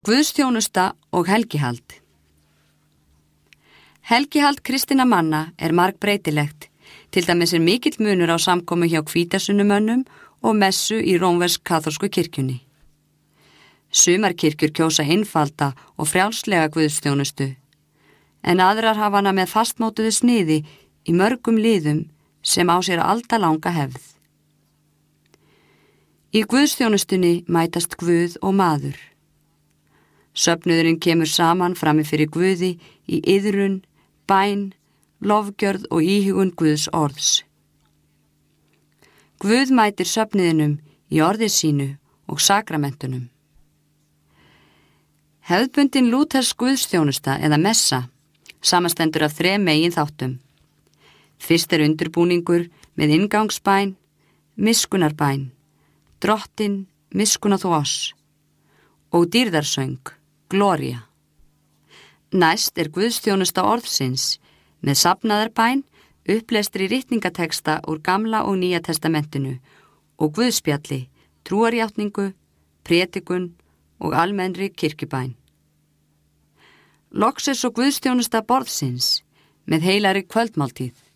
Guðsþjónusta og helgihald. Helgihald kristinna manna er margbreytilegt, til dæmis er mikill munur á samkomu hjá hvítasunumönnum og messu í rómversk-kaþólsku kirkjunni. Sumar kirkjur kjósa einfalda og frjálslega guðsþjónustu, en aðrar hafa hana með fastmótuðu sniði í mörgum liðum sem á sér aldalanga hefð. Í guðsþjónustunni mætast Guð og maður. Söfnuðurinn kemur saman frammi fyrir Guði í iðrun, bæn, lofgjörð og íhugun Guðs orðs. Guð mætir söfnuðinum í orði sínu og sakramentunum. Hefðbundin lútersk guðsþjónusta eða messa samanstendur af 3 meginþáttum. Fyrst er undirbúningur með inngangsbæn, miskunnarbæn, Drottin, miskunna þú oss, og dýrðarsöng, Gloria. Næst er guðsþjónusta orðsins með safnaðarbæn, upplestri ritningateksta úr Gamla og Nýja testamentinu og guðspjalli, trúarjátningu, prédikun og almennri kirkjubæn. Loks er svo guðsþjónusta borðsins með heilari kvöldmáltíð.